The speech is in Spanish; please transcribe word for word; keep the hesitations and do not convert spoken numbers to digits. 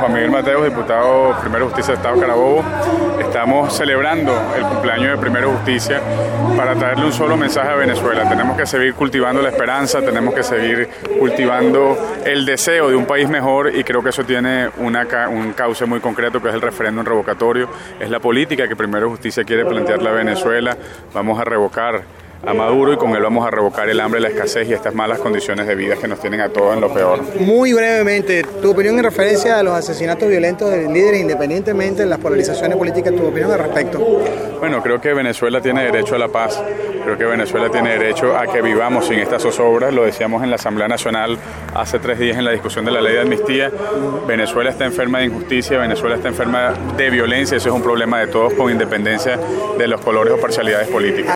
Juan Miguel Mateos, diputado Primero Justicia de Estado Carabobo. Estamos celebrando el cumpleaños de Primero Justicia para traerle un solo mensaje a Venezuela. Tenemos que seguir cultivando la esperanza, tenemos que seguir cultivando el deseo de un país mejor, y creo que eso tiene una, un cauce muy concreto, que es el referéndum revocatorio. Es la política que Primero Justicia quiere plantearle a Venezuela. Vamos a revocar a Maduro y con él vamos a revocar el hambre, la escasez y estas malas condiciones de vida que nos tienen a todos en lo peor. Muy brevemente, tu opinión en referencia a los asesinatos violentos de líderes, independientemente de las polarizaciones políticas, tu opinión al respecto. Bueno, creo que Venezuela tiene derecho a la paz, creo que Venezuela tiene derecho a que vivamos sin estas zozobras. Lo decíamos en la Asamblea Nacional hace tres días en la discusión de la ley de amnistía. Venezuela está enferma de injusticia, Venezuela está enferma de violencia, eso es un problema de todos, con independencia de los colores o parcialidades políticas.